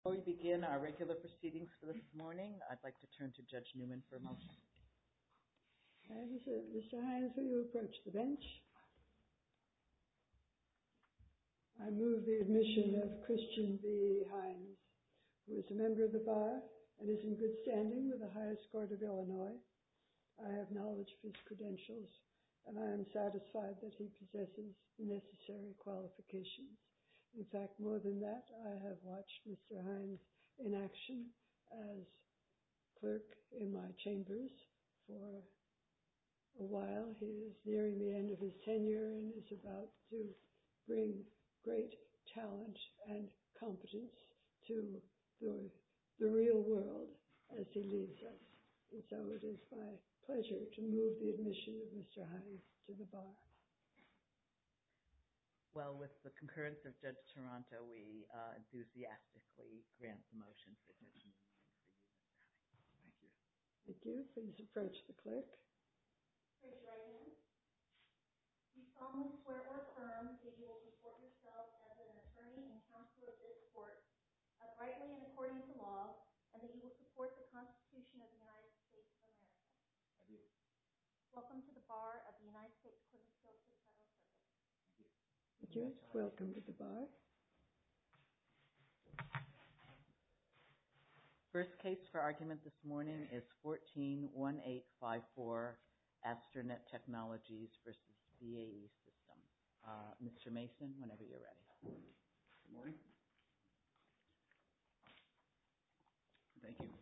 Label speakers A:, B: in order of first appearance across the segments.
A: Before we begin our regular proceedings for this morning, I'd like to turn to Judge Newman for a motion.
B: Mr. Hines, will you approach the bench? I move the admission of Christian B. Hines, who is a member of the bar and is in good standing with the highest court of Illinois. I have knowledge of his credentials, and I am satisfied that he possesses the necessary qualifications. In fact, more than that, I have watched Mr. Hines in action as clerk in my chambers for a while. He is nearing the end of his tenure and is about to bring great talent and competence to the real world as he leaves us. And so it is my pleasure to move the admission of Mr. Hines to the bar.
A: Well, with the concurrence of Judge Taranto, we enthusiastically grant the motion for Judge Newman and for you, Mr. Hines.
B: Thank you. Thank you. Please approach the clerk.
C: Raise your right hand. You solemnly swear or affirm that you will comport yourself as an attorney and counsel of this court, uprightly and according to law, and that you will support the Constitution of the United States of America.
D: I do.
C: Welcome to the bar of the United States Court of Appeals to the Federal Circuit.
B: Thank you. Welcome to the bar.
A: First case for argument this morning is 14-1854, Astronet Technologies versus BAE Systems. Mr. Mason, whenever you're ready.
D: Good morning. Thank you.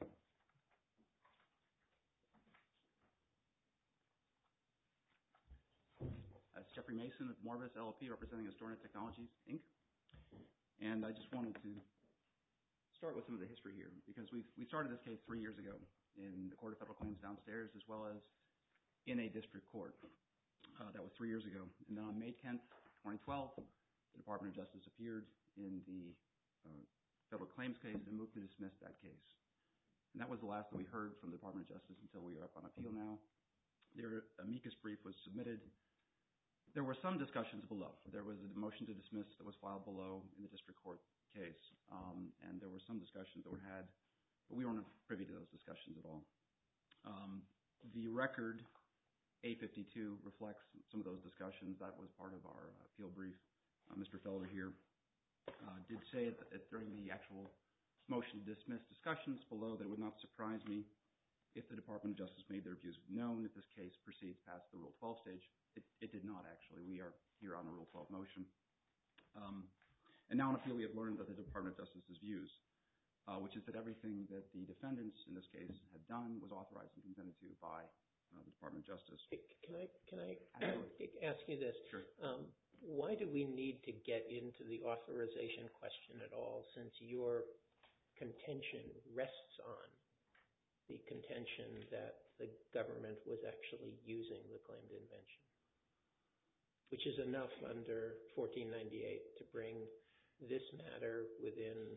D: It's Jeffrey Mason of Morvis LLP, representing Astronet Technologies, Inc. And I just wanted to start with some of the history here, because we started this case 3 years ago in the Court of Federal Claims downstairs, as well as in a district court. That was 3 years ago. And then on May 10th, 2012, the Department of Justice appeared in the federal claims case and moved to dismiss that case. And that was the last that we heard from the Department of Justice until we are up on appeal now. Their amicus brief was submitted. There were some discussions below. There was a motion to dismiss that was filed below in the district court case, and there were some discussions that were had, but we weren't privy to those discussions at all. The record, A52, reflects some of those discussions. That was part of our appeal brief. Mr. Felder here did say that during the actual motion to dismiss discussions below that it would not surprise me if the Department of Justice made their views known if this case proceeds past the Rule 12 stage. It did not, actually. We are here on a Rule 12 motion. And now on appeal, we have learned that the Department of Justice's views, which is that everything that the defendants in this case had done was authorized and consented to by the Department of Justice.
E: Can I ask you this?
D: Sure.
E: Why do we need to get into the authorization question at all, since your contention rests on the contention that the government was actually using the claimed invention, which is enough under 1498 to bring this matter within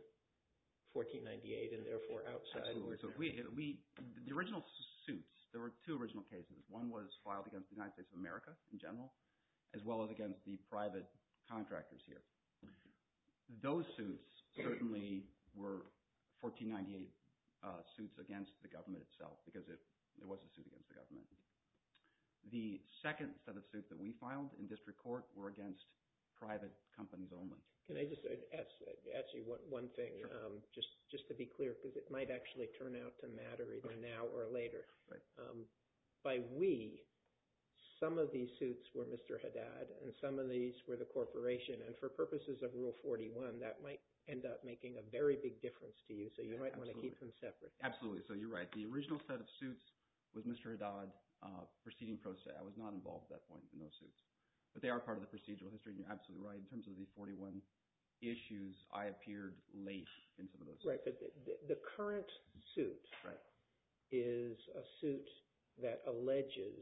E: 1498 and therefore outside?
D: Absolutely. So the original suits, there were two original cases. One was filed against the United States of America in general, as well as against the private contractors here. Those suits certainly were 1498 suits against the government itself, because it was a suit against the government. The second set of suits that we filed in district court were against private companies only.
E: Can I just ask you one thing,
D: Sure.
E: just to be clear, because it might actually turn out to matter either now or later.
D: Right.
E: By we, some of these suits were Mr. Haddad, and some of these were the corporation, and for purposes of Rule 41, that might end up making a very big difference to you, so you might want to keep them separate.
D: Absolutely. So you're right. The original set of suits was Mr. Haddad proceeding pro se. I was not involved at that point in those suits. But they are part of the procedural history, and you're absolutely right. In terms of the 41 issues, I appeared late in some of those suits.
E: Right, but the current suit
D: Right.
E: is a suit that alleges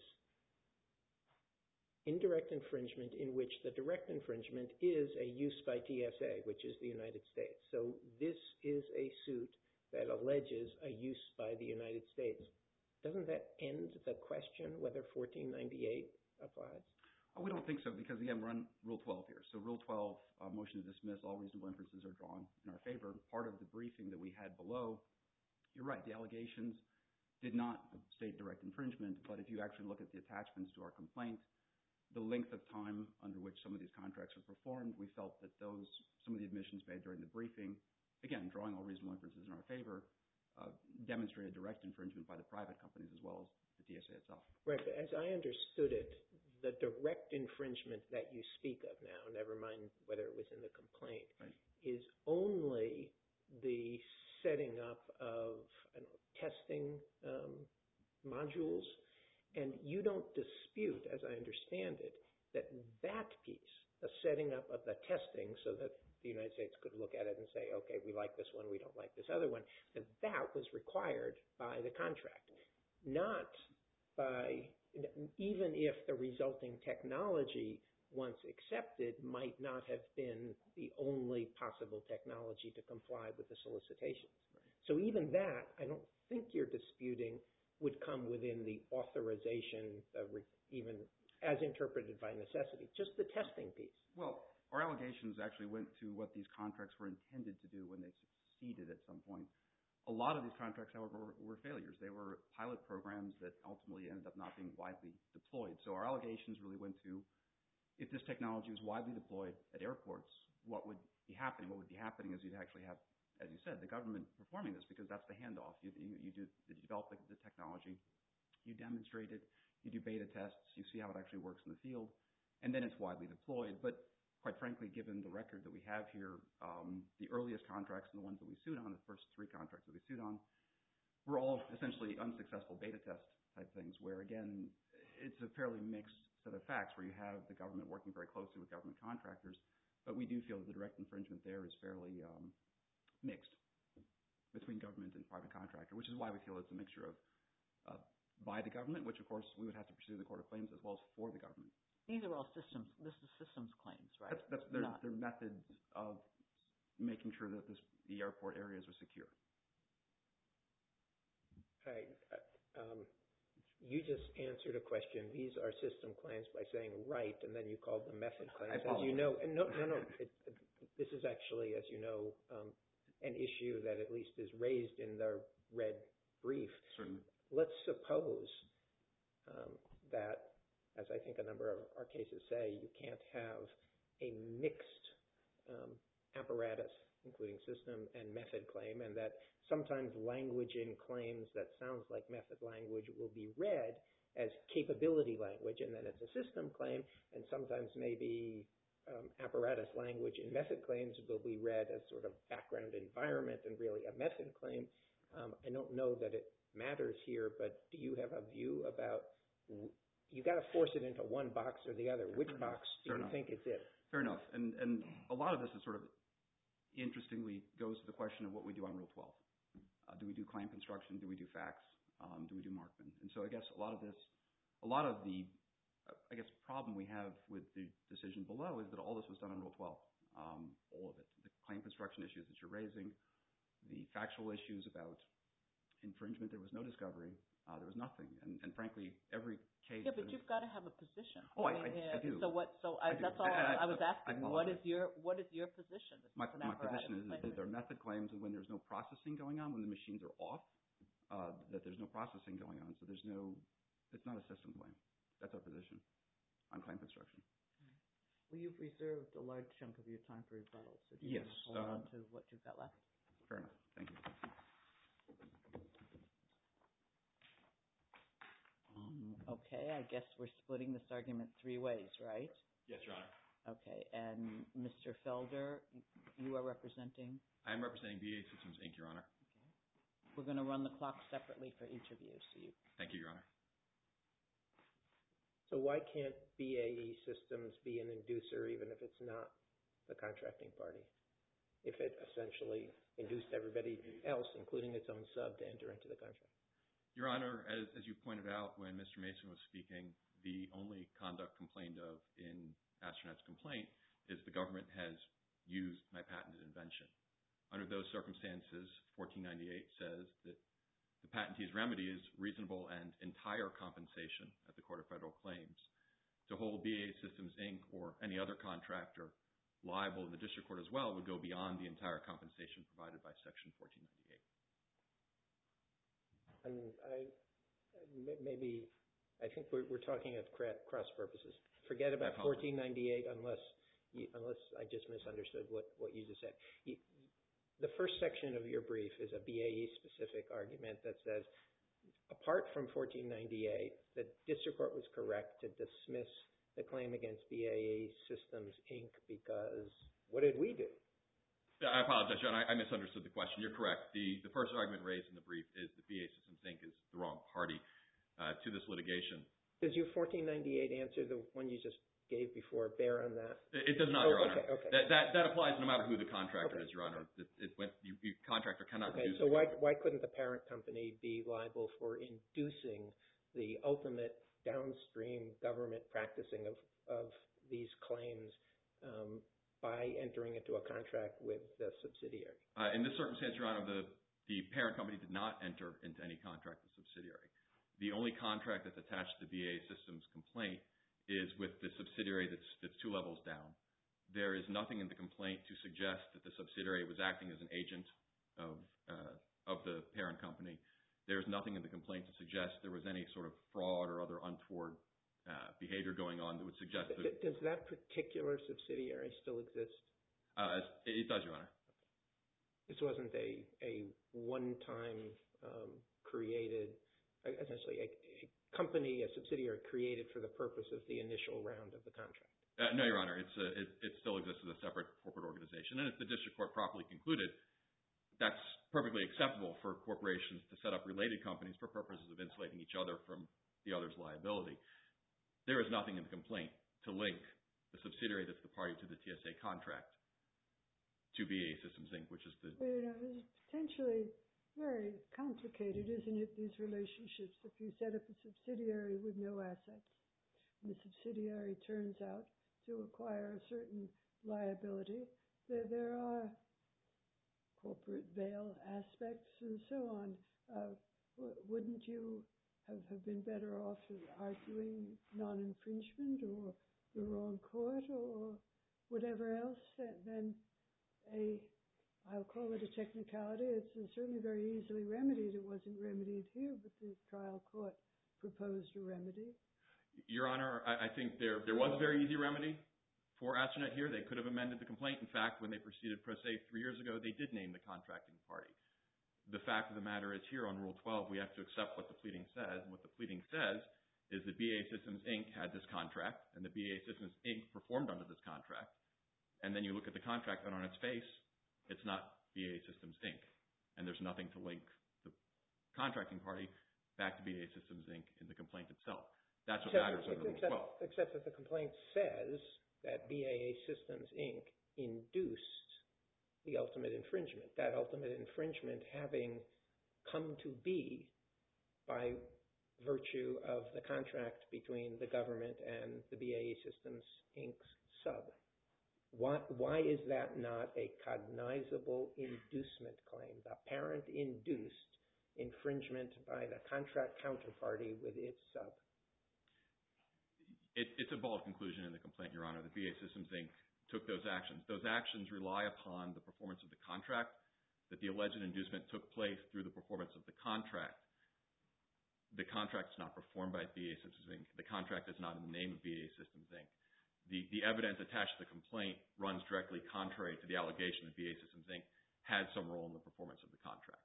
E: indirect infringement in which the direct infringement is a use by TSA, which is the United States. So this is a suit that alleges a use by the United States. Doesn't that end the question whether 1498 applies?
D: We don't think so because, again, we're on Rule 12 here. So Rule 12, motion to dismiss, all reasonable inferences are drawn in our favor. Part of the briefing that we had below, you're right, the allegations did not state direct infringement, but if you actually look at the attachments to our complaint, the length of time under which some of these contracts are performed, we felt that some of the admissions made during the briefing, again, drawing all reasonable inferences in our favor, demonstrated direct infringement by the private companies as well as the TSA itself.
E: Right, but as I understood it, the direct infringement that you speak of now, never mind whether it was in the complaint,
D: right,
E: is only the setting up of testing modules, and you don't dispute, as I understand it, that piece, the setting up of the testing so that the United States could look at it and say, okay, we like this one, we don't like this other one, that was required by the contract. Not by, even if the resulting technology, once accepted, might not have been the only possible technology to comply with the solicitations.
D: right.
E: So even that, I don't think you're disputing, would come within the authorization, even as interpreted by necessity, just the testing piece.
D: Well, our allegations actually went to what these contracts were intended to do when they succeeded at some point. A lot of these contracts, however, were failures. They were pilot programs that ultimately ended up not being widely deployed. So our allegations really went to, if this technology was widely deployed at airports, what would be happening? What would be happening is you'd actually have, as you said, the government performing this because that's the handoff. You develop the technology, you demonstrate it, you do beta tests, you see how it actually works in the field, and then it's widely deployed. But quite frankly, given the record that we have here, the earliest contracts and the ones that we sued on, the first 3 contracts that we sued on, were all essentially unsuccessful beta test type things where, again, it's a fairly mixed set of facts where you have the government working very closely with government contractors, but we do feel that the direct infringement there is fairly mixed between government and private contractor, which is why we feel it's a mixture of by the government, which of course we would have to pursue the Court of Claims, as well as for the government.
A: These are all systems. This is systems claims, right?
D: That's their methods of making sure that the airport areas are secure.
E: You just answered a question. These are system claims by saying right, and then you called them method claims. As you know, and no. This is actually, as you know, an issue that at least is raised in the red brief.
D: Certainly.
E: Let's suppose that, as I think a number of our cases say, you can't have a mixed apparatus, including system and method claim, and that sometimes language in claims that sounds like method language will be read as capability language, and then it's a system claim, and sometimes maybe apparatus language in method claims will be read as sort of background environment and really a method claim. I don't know that it matters here, but do you have a view about, you got to force it into one box or the other. Which box do you think is it?
D: Fair enough. And a lot of this is sort of interestingly goes to the question of what we do on Rule 12. Do we do claim construction? Do we do facts? Do we do Markman? And so I guess a lot of the problem we have with the decision below is that all this was done on Rule 12. All of it. The claim construction issues that you're raising, the factual issues about infringement, there was no discovery. There was nothing. And frankly, every case... Yeah,
A: but you've got to have a position.
D: Oh, I do.
A: That's all I was asking. What is your position?
D: My position is that there are method claims, and when there's no processing going on, when the machines are off, that there's no processing going on. So it's not a system claim. That's our position on claim construction.
A: Well, you've reserved a large chunk of your time for rebuttal, so do you
D: yes,
A: want to hold on to what you've got left?
D: Fair enough. Thank you.
A: Okay, I guess we're splitting this argument 3 ways, right?
F: Yes, Your Honor.
A: Okay, and Mr. Felder, you are representing?
F: I am representing BAE Systems, Inc., Your Honor.
A: Okay. We're going to run the clock separately for each of you.
F: Thank you, Your Honor.
E: So why can't BAE Systems be an inducer even if it's not the contracting party? If it essentially induced everybody else, including its own sub, to enter into the contract?
F: Your Honor, as you pointed out when Mr. Mason was speaking, the only conduct complained of in Astronet's complaint is the government has used my patented invention. Under those circumstances, 1498 says that the patentee's remedy is reasonable and entire compensation at the Court of Federal Claims. to hold BAE Systems, Inc. or any other contractor liable in the district court as well would go beyond the entire compensation provided by Section 1498.
E: I think we're talking at cross purposes. Forget about 1498 unless I just misunderstood what you just said. The first section of your brief is a BAE-specific argument that says, apart from 1498, the district court was correct to dismiss the claim against BAE Systems, Inc. because what did we do?
F: I apologize, John. I misunderstood the question. You're correct. The first argument raised in the brief is that BAE Systems, Inc. is the wrong party to this litigation.
E: Does your 1498 answer, the one you just gave before, bear on that?
F: It does not, Your Honor.
E: Okay.
F: That applies no matter who the contractor is, Your Honor. Contractor cannot
E: induce. So why couldn't the parent company be liable for inducing the ultimate downstream government practicing of these claims by entering into a contract with the subsidiary?
F: In this circumstance, Your Honor, the parent company did not enter into any contract with the subsidiary. The only contract that's attached to the BAE Systems complaint is with the subsidiary that's 2 levels down. There is nothing in the complaint to suggest that the subsidiary was acting as an agent of the parent company. There's nothing in the complaint to suggest there was any sort of fraud or other untoward behavior going on that would suggest that...
E: Does that particular subsidiary still exist?
F: It does, Your Honor.
E: This wasn't a one-time created, essentially a company, a subsidiary created for the purpose of the initial round of the contract?
F: No, Your Honor. It still exists as a separate corporate organization. And if the district court properly concluded, that's perfectly acceptable for corporations to set up related companies for purposes of insulating each other from the other's liability. There is nothing in the complaint to link the subsidiary that's the party to the TSA contract to BAE Systems, Inc., which is the...
B: It's potentially very complicated, isn't it, these relationships? If you set up a subsidiary with no assets, and the subsidiary turns out to acquire a certain liability, there are corporate veil aspects and so on. Wouldn't you have been better off arguing non-infringement or the wrong court or whatever else than I'll call it a technicality. It's certainly very easily remedied. It wasn't remedied here, but the trial court proposed a remedy.
F: Your Honor, I think there was a very easy remedy for Astronet here. They could have amended the complaint. In fact, when they proceeded pro se 3 years ago, they did name the contracting party. The fact of the matter is here on Rule 12, we have to accept what the pleading says. And what the pleading says is that BAE Systems, Inc. had this contract, and the BAE Systems, Inc. performed under this contract. And then you look at the contract, and on its face, it's not BAE Systems, Inc. And there's nothing to link the contracting party back to BAE Systems, Inc. in the complaint itself. That's what matters under Rule 12.
E: Except that the complaint says that BAE Systems, Inc. induced the ultimate infringement. That ultimate infringement having come to be by virtue of the contract between the government and the BAE Systems, Inc.'s sub. Why is that not a cognizable inducement claim? The parent induced infringement by the contract counterparty with its sub.
F: It's a bald conclusion in the complaint, Your Honor. The BAE Systems, Inc. took those actions. Those actions rely upon the performance of the contract, that the alleged inducement took place through the performance of the contract. The contract is not performed by BAE Systems, Inc. The contract is not in the name of BAE Systems, Inc. The evidence attached to the complaint runs directly contrary to the allegation that BAE Systems, Inc. had some role in the performance of the contract.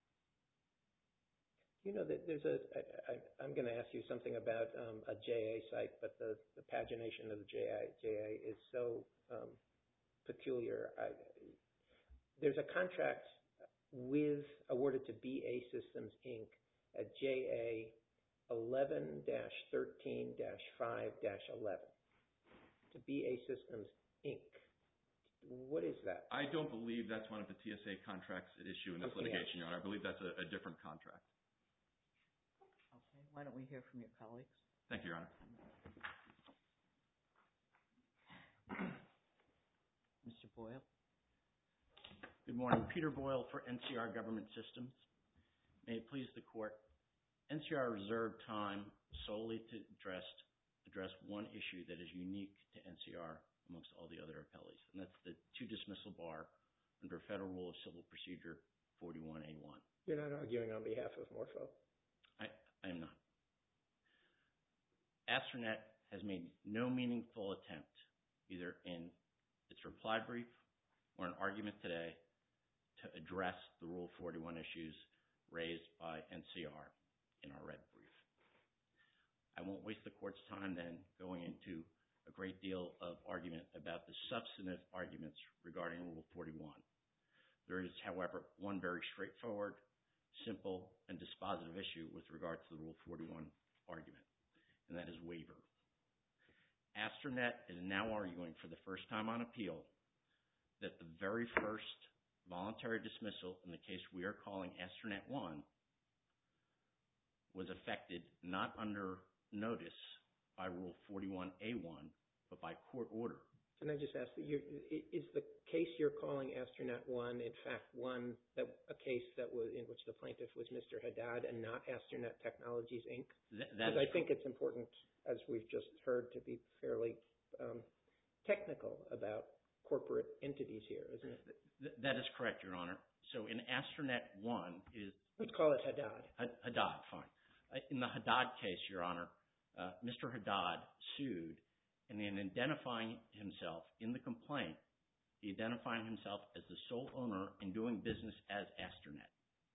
E: You know, I'm going to ask you something about a JA site, but the pagination of the JA is so peculiar. There's a contract awarded to BAE Systems, Inc. at JA 11-13-5-11 to BAE Systems, Inc. What is that?
F: I don't believe that's one of the TSA contracts at issue in this litigation, Your Honor. I believe that's a different contract.
A: Okay. Why don't we hear from your colleagues?
F: Thank you, Your Honor.
A: Mr. Boyle.
G: Good morning. Peter Boyle for NCR Government Systems. May it please the Court. NCR reserved time solely to address address one issue that is unique to NCR amongst all the other appellees, and that's the two dismissal bar under Federal Rule of Civil Procedure 41A1.
E: You're not arguing on behalf of Morpho?
G: I am not. Astronet has made no meaningful attempt, either in its reply brief or an argument today, to address the Rule 41 issues raised by NCR in our red brief. I won't waste the court's time then going into a great deal of argument about the substantive arguments regarding Rule 41. There is, however, one very straightforward, simple, and dispositive issue with regard to the Rule 41 argument, and that is waiver. Astronet is now arguing for the first time on appeal that the very first voluntary dismissal in the case we are calling Astronet 1 was affected not under notice by Rule 41A1, but by court order.
E: Can I just ask, is the case you're calling Astronet 1, in fact, a case that was in which the plaintiff was Mr. Haddad and not Astronet Technologies, Inc.? Because I think it's important, as we've just heard, to be fairly technical about corporate entities here, isn't it?
G: That is correct, Your Honor. So in Astronet 1 is...
E: Let's call it Haddad.
G: Haddad, fine. In the Haddad case, Your Honor, Mr. Haddad sued, and in identifying himself in the complaint, he identified himself as the sole owner in doing business as Astronet.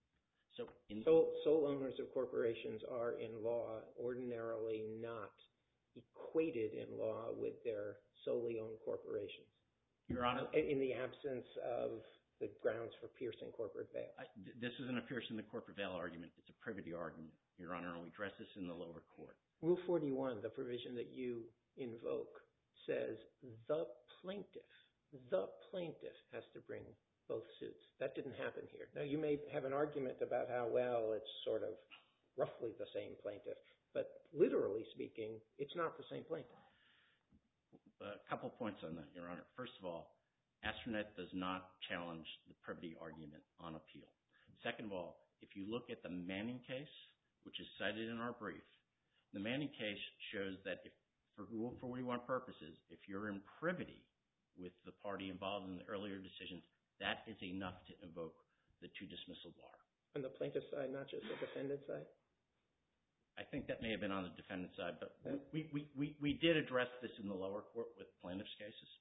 E: Sole owners of corporations are, in law, ordinarily not equated in law with their solely owned corporations.
G: Your Honor...
E: In the absence of the grounds for piercing corporate veil.
G: This isn't a piercing the corporate veil argument. It's a privity argument, Your Honor, and we address this in the lower court.
E: Rule 41, the provision that you invoke, says the plaintiff has to bring both suits. That didn't happen here. Now, you may have an argument about how, well, it's sort of roughly the same plaintiff, but literally speaking, it's not the same plaintiff.
G: A couple points on that, Your Honor. First of all, Astronet does not challenge the privity argument on appeal. Second of all, if you look at the Manning case, which is cited in our brief, the Manning case shows that if, for Rule 41 purposes, if you're in privity with the party involved in the earlier decisions, that is enough to invoke the two dismissal bar.
E: On the plaintiff's side, not just the defendant's side?
G: I think that may have been on the defendant's side, but we did address this in the lower court with plaintiff's cases,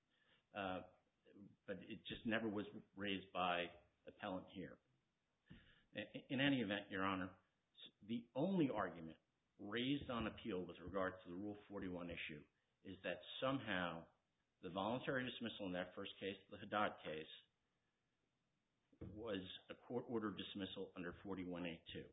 G: but it just never was raised by appellant here. In any event, Your Honor, the only argument raised on appeal with regard to the Rule 41 issue is that somehow the voluntary dismissal in that first case, the Haddad case, was a court-ordered dismissal under 41A2.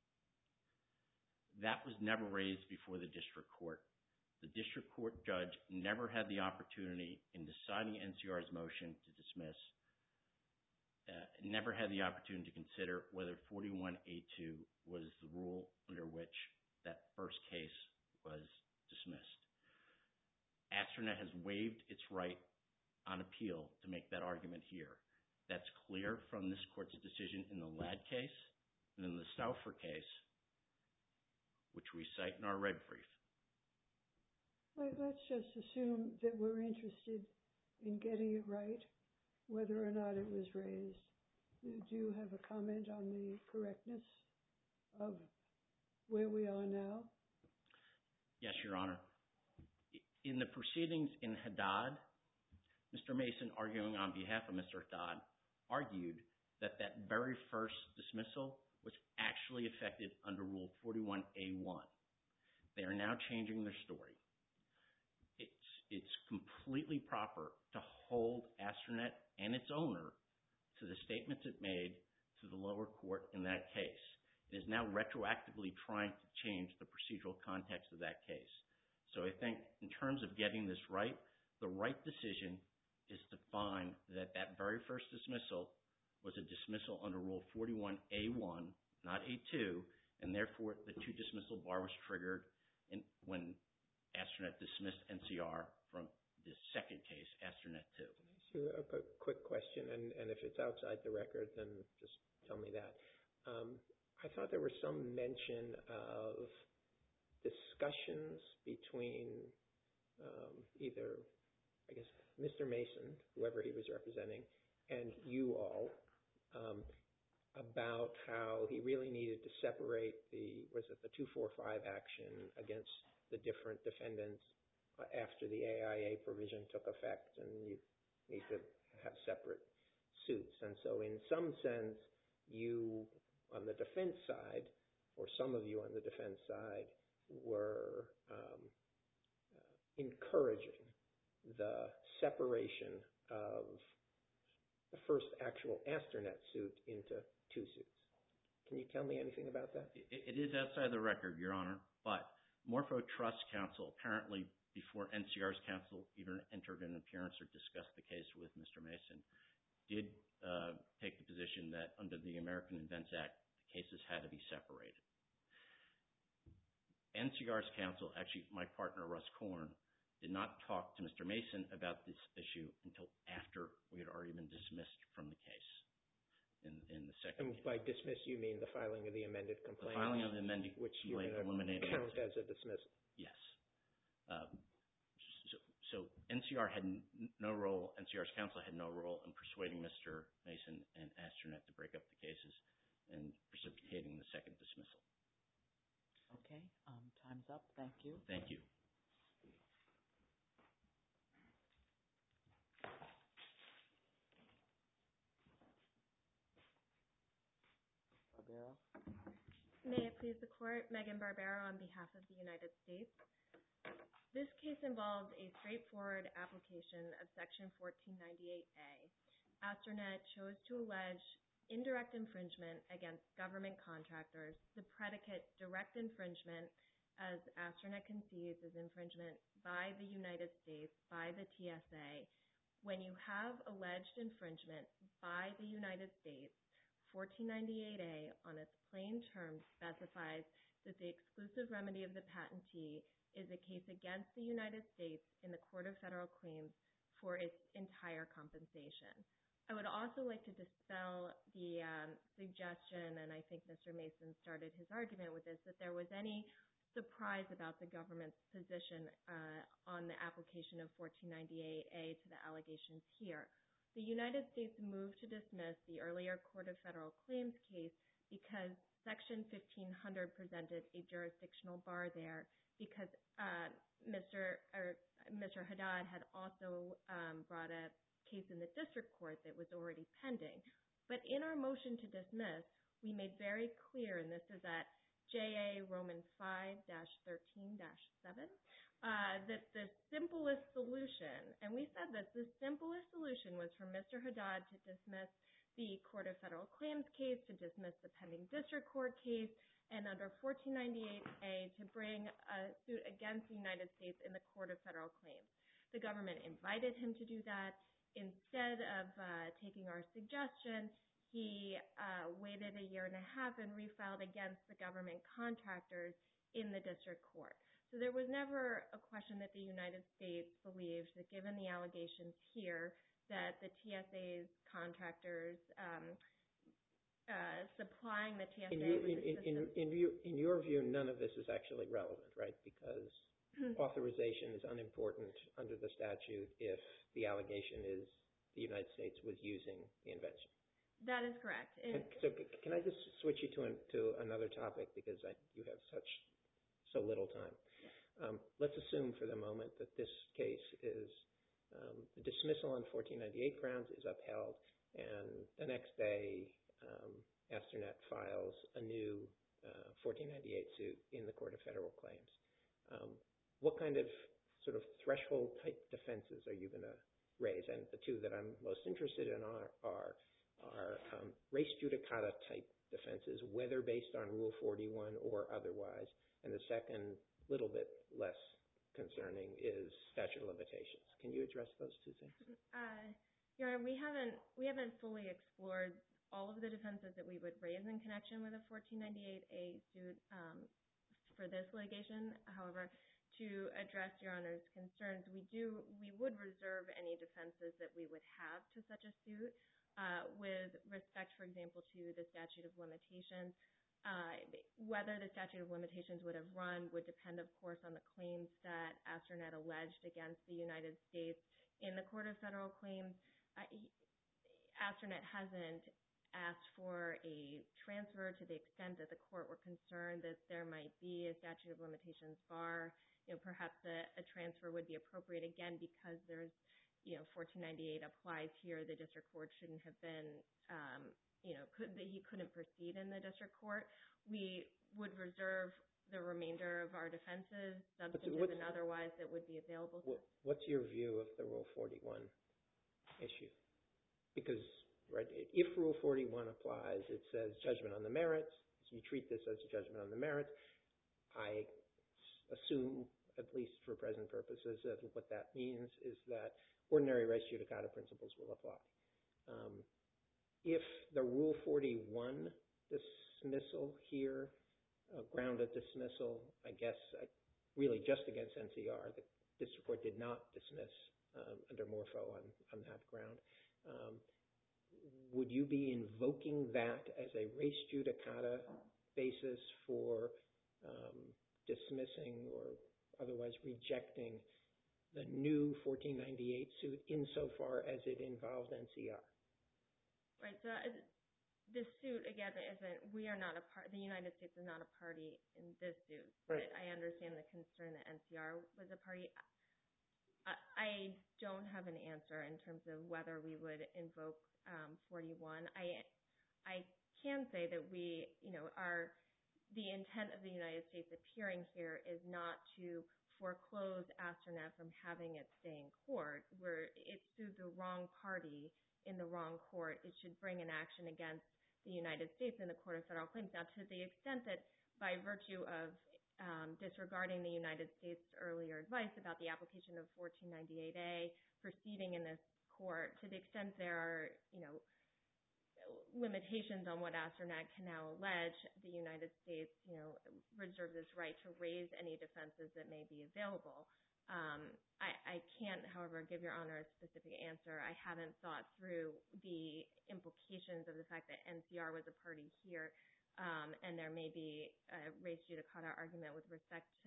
G: That was never raised before the district court. The district court judge never had the opportunity in deciding NCR's motion to dismiss, never had the opportunity to consider whether 41A2 was the rule under which that first case was dismissed. Astronet has waived its right on appeal to make that argument here. That's clear from this court's decision in the Ladd case and in the Stauffer case, which we cite in our red brief.
B: Let's just assume that we're interested in getting it right, whether or not it was raised. Do you have a comment on the correctness of where we are now?
G: Yes, Your Honor. In the proceedings in Haddad, Mr. Mason, arguing on behalf of Mr. Haddad, argued that that very first dismissal was actually effected under Rule 41A1. They are now changing their story. It's completely proper to hold Astronet and its owner to the statements it made to the lower court in that case. It is now retroactively trying to change the procedural context of that case. So I think in terms of getting this right, the right decision is to find that that very first dismissal was a dismissal under Rule 41A1, not A2, and therefore the two dismissal bar was triggered when Astronet dismissed NCR from the second case, Astronet 2.
E: Can I ask you a quick question, and if it's outside the record, then just tell me that. I thought there was some mention of discussions between either, I guess, Mr. Mason, whoever he was representing, and you all about how he really needed to separate the 245 action against the different defendants after the AIA provision took effect, and you need to have separate suits. And so in some sense, you on the defense side, or some of you on the defense side, were encouraging the separation of the first actual Astronet suit into two suits. Can you tell me anything about that?
G: It is outside the record, Your Honor, but Morpho Trust Counsel, apparently before NCR's counsel even entered an appearance or discussed the case with Mr. Mason, did take the position that under the American Invents Act, the cases had to be separated. NCR's counsel, actually my partner Russ Korn, did not talk to Mr. Mason about this issue until after we had already been dismissed from the case in the second case.
E: And by dismiss, you mean the filing of the amended complaint?
G: The filing of the amended
E: which you're going to count as a dismissal?
G: Yes. So NCR had no role, NCR's counsel had no role in persuading Mr. Mason and Astronet to break up the cases and precipitating the second dismissal.
A: Okay, time's up. Thank you.
G: Thank you.
A: Barbero.
H: May it please the Court, Megan Barbero on behalf of the United States. This case involved a straightforward application of Section 1498A. Astronet chose to allege indirect infringement against government contractors. The predicate direct infringement, as Astronet concedes, is infringement by the United States, by the TSA. When you have alleged infringement by the United States, 1498A on its plain terms specifies that the exclusive remedy of the patentee is a case against the United States in the Court of Federal Claims for its entire compensation. I would also like to dispel the suggestion, and I think Mr. Mason started his argument with this, that there was any surprise about the government's position on the application of 1498A to the allegations here. The United States moved to dismiss the earlier Court of Federal Claims case because Section 1500 presented a jurisdictional bar there because Mr. Haddad had also brought a case in the district court that was already pending. But in our motion to dismiss, we made very clear, and this is at JA Roman 5-13-7, that the simplest solution, and we said that the simplest solution was for Mr. Haddad to dismiss the Court of Federal Claims case, to dismiss the pending district court case, and under 1498A to bring a suit against the United States in the Court of Federal Claims. The government invited him to do that. Instead of taking our suggestion, he waited a year and a half and refiled against the government contractors in the district court. So there was never a question that the United States believed that given the allegations here that the TSA's contractors supplying the TSA
E: in your view, none of this is actually relevant, right? Because authorization is unimportant under the statute if the allegation is the United States was using the invention.
H: That is correct.
E: So can I just switch you to another topic because you have so little time. Let's assume for the moment that this case is the dismissal on 1498 grounds is upheld, and the next day Astronet files a new 1498 suit in the Court of Federal Claims. What kind of sort of threshold type defenses are you going to raise? And the two that I'm most interested in are res judicata type defenses, whether based on Rule 41 or otherwise. And the second, little bit less concerning, is statute of limitations. Can you address those two things?
H: Your Honor, we haven't fully explored all of the defenses that we would raise in connection with a 1498A suit for this litigation. However, to address Your Honor's concerns, we would reserve any defenses that we would have to such a suit with respect, for example, to the statute of limitations. whether the statute of limitations would have run would depend, of course, on the claims that Astronet alleged against the United States in the Court of Federal Claims. Astronet hasn't asked for a transfer to the extent that the court were concerned that there might be a statute of limitations bar. Perhaps a transfer would be appropriate again because there's, 1498 applies here. The district court shouldn't have been, he couldn't proceed in the district court. We would reserve the remainder of our defenses, substantive and otherwise, that would be available to us.
E: What's your view of the Rule 41 issue? Because, right, if Rule 41 applies, it says judgment on the merits. You treat this as a judgment on the merits. I assume, at least for present purposes, that what that means is that ordinary res judicata principles will apply. If the Rule 41 dismissal here, grounded dismissal, I guess, really just against NCR, the district court did not dismiss under Morpho on that ground. Would you be invoking that as a res judicata basis for dismissing or otherwise rejecting the new 1498 suit insofar as it involved NCR?
H: Right. So this suit, again, we are not a part, the United States is not a party in this suit.
E: Right.
H: I understand the concern that NCR was a party. I don't have an answer in terms of whether we would invoke 41. I can say that we, the intent of the United States appearing here is not to foreclose Astronet from having its stay in court, where it sued the wrong party in the wrong court. It should bring an action against the United States in the Court of Federal Claims. Now, to the extent that by virtue of disregarding the United States' earlier advice about the application of 1498A proceeding in this court, to the extent there are, limitations on what Astronet can now allege, the United States, reserves its right to raise any defenses that may be available. I can't, however, give Your Honor a specific answer. I haven't thought through the implications of the fact that NCR was a party here, and there may be a res judicata argument with respect to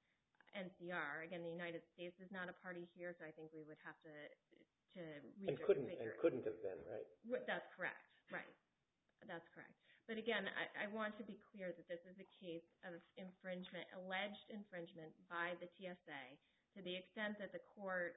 H: NCR. Again, the United States is not a party here, so I think we would have to read it.
E: And couldn't have been, right?
H: That's correct. Right. That's correct. But again, I want to be clear that this is a case of infringement, alleged infringement by the TSA. To the extent that the court,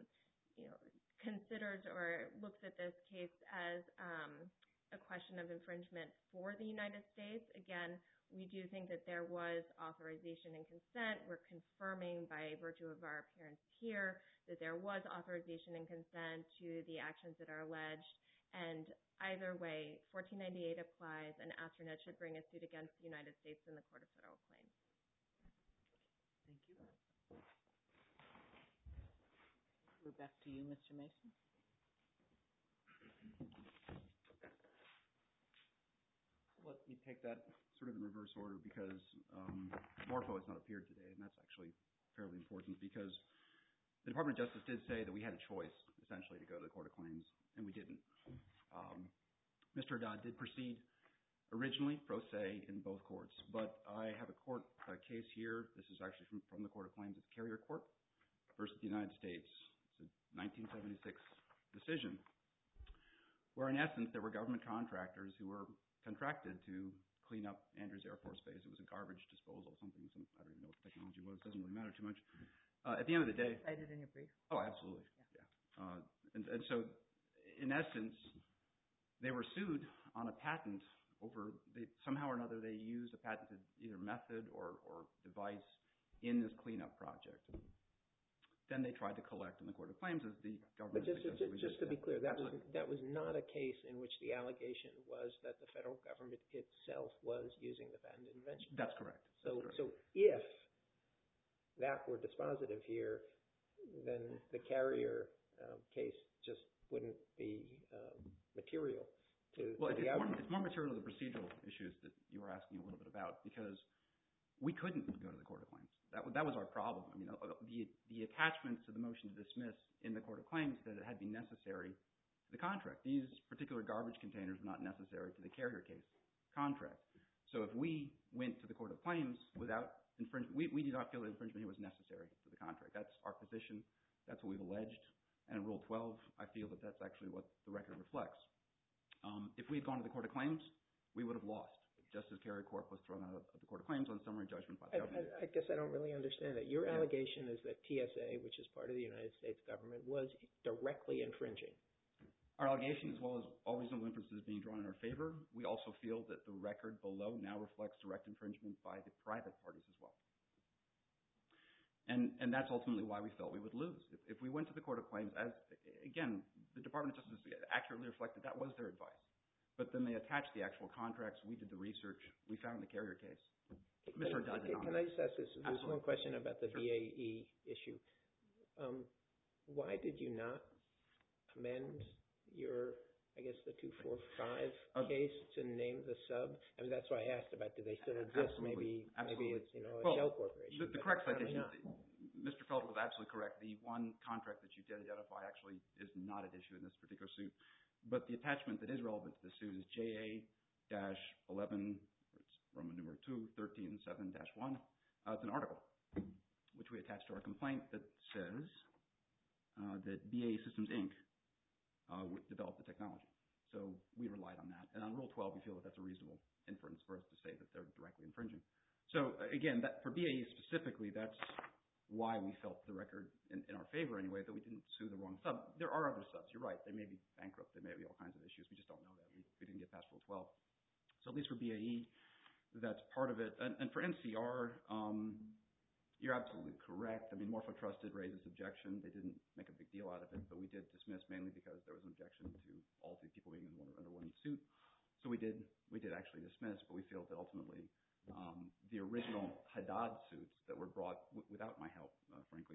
H: considers or looks at this case as a question of infringement for the United States, again, we do think that there was authorization and consent. We're confirming by virtue of our appearance here that there was authorization and consent to the actions that are alleged. And either way, 1498 applies, and Astronet should bring a suit against the United States in the Court of Federal Claims.
A: Thank you. We're back to you, Mr. Mason.
D: Let me take that sort of in reverse order because Morpho has not appeared today, and that's actually fairly important because the Department of Justice did say that we had a choice, essentially, to go to the Court of Claims, and we didn't. Mr. Haddad did proceed originally, pro se, in both courts, but I have a court case here. This is actually from the Court of Claims. It's Carrier Court versus the United States. It's a 1976 decision where, in essence, there were government contractors who were contracted to clean up Andrews Air Force Base. It was a garbage disposal, something, I don't even know what the technology was. It doesn't really matter too much. At the end of the day...
A: Cited in your brief.
D: Oh, absolutely. Yeah. And so, in essence, they were sued on a patent over... somehow or another, they used a patented either method or device in this cleanup project. Then they tried to collect in the Court of Claims as the government...
E: But just to be clear, that was not a case in which the allegation was that the federal government itself was using the patented invention.
D: That's correct.
E: So if that were dispositive here, then the Carrier case just wouldn't be material to the outcome.
D: It's more material to the procedural issues that you were asking a little bit about because we couldn't go to the Court of Claims. That was our problem. I mean, the attachments to the motion to dismiss in the Court of Claims that it had been necessary to the contract. These particular garbage containers were not necessary to the Carrier case contract. So if we feel that infringement here was necessary to the contract. That's our position. That's what we've alleged. And in Rule 12, I feel that that's actually what the record reflects. If we had gone to the Court of Claims, we would have lost, just as Carrier Corp was thrown out of the Court of Claims on summary judgment by the government.
E: I guess I don't really understand that. Your allegation is that TSA, which is part of the United States government, was directly infringing.
D: Our allegation, as well as all reasonable inferences being drawn in our favor, we also feel that the record below now reflects direct infringement by the private parties as well. And that's ultimately why we felt we would lose. If we went to the Court of Claims, as, again, the Department of Justice accurately reflected that was their advice. But then they attached the actual contracts. We did the research. We found the Carrier case. Mr. Dodd did not.
E: Can I just ask this? There's
D: Absolutely.
E: one question about the BAE issue. Why did you not amend your, I guess, the 245 case to name the sub? I mean, that's why I asked about do they still exist?
D: Absolutely.
E: Maybe it's, a
D: well,
E: shell corporation.
D: The correct citation, Mr. Felder was absolutely correct. The one contract that you did identify actually is not at issue in this particular suit. But the attachment that is relevant to the suit is JA-11, Roman numeral 2, 13-7-1. It's an article which we attached to our complaint that says that BAE Systems, Inc. Developed the technology. So we relied on that. And on Rule 12, we feel that that's a reasonable inference for us to say that they're directly infringing. So, again, for BAE specifically, that's why we felt the record in our favor anyway, that we didn't sue the wrong sub. There are other subs. You're right. They may be bankrupt. There may be all kinds of issues. We just don't know that. We didn't get past Rule 12. So at least for BAE, that's part of it. And for NCR, you're absolutely correct. I mean, Morpho Trust did raise this objection. They didn't make a big deal out of it, but we did dismiss mainly because there was an objection to all three people being under one suit. So we did actually dismiss, but we feel that ultimately the original Haddad suits that were brought without my help, frankly,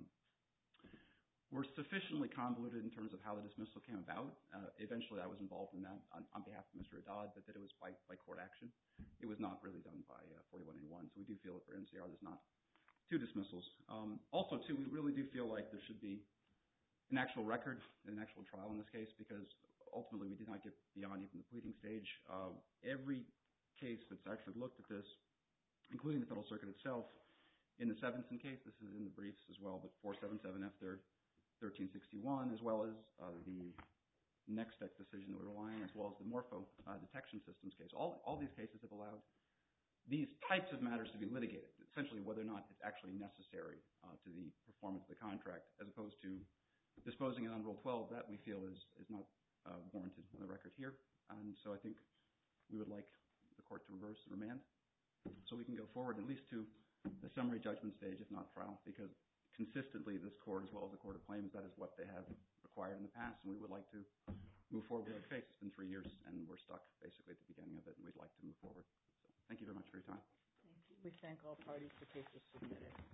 D: were sufficiently convoluted in terms of how the dismissal came about. Eventually, I was involved in that on behalf of Mr. Haddad, that it was by court action. It was not really done by 41A1. So we do feel that for NCR, there's not two dismissals. Also, too, we really do feel like there should be an actual record and an actual trial in this case, because ultimately we did not get beyond even the pleading stage. Every case that's actually looked at this, including the Federal Circuit itself, in the Sevenson case, this is in the briefs as well, but 477F3rd 1361, as well as the Nextech decision that we're relying on, as well as the Morpho detection systems case. All these cases have allowed these types of matters to be litigated, essentially whether or not it's actually necessary to the performance of the contract, as opposed to disposing it on Rule 12. That we feel is not warranted on the record here. And so I think we would like the court to reverse the remand so we can go forward at least to the summary judgment stage, if not trial, because consistently this court, as well as the Court of Claims, that is what they have required in the past, and we would like to move forward with our case. It's been 3 years, and we're stuck basically at the beginning of it, and we'd like to move forward. So thank you very much for your time.
A: Thank you. We thank all parties for cases submitted.